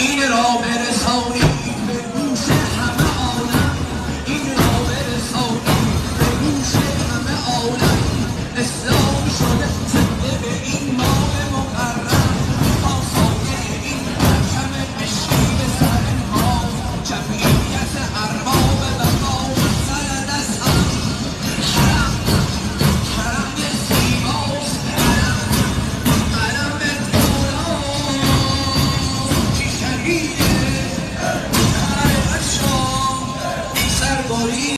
این را برسانی به گوش همه عالم، این را برسانی به گوش همه عالم.